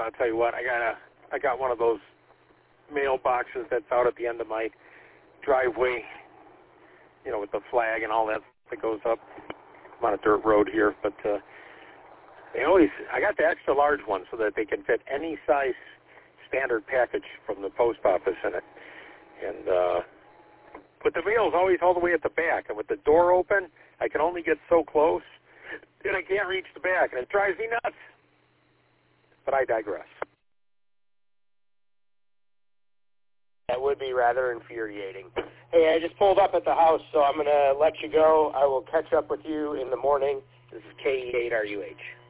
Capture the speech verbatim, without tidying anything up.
I'll tell you what, I got a, I got one of those mailboxes that's out at the end of my driveway, you know, with the flag and all that that goes up. I'm on a dirt road here, but uh, they always, I got the extra large one so that they can fit any size standard package from the post office in it. And, uh, but the mail's always all the way at the back, and with the door open, I can only get so close, and I can't reach the back, and it drives me nuts. But I digress. That would be rather infuriating. Hey, I just pulled up at the house, so I'm going to let you go. I will catch up with you in the morning. This is K E eight R U H.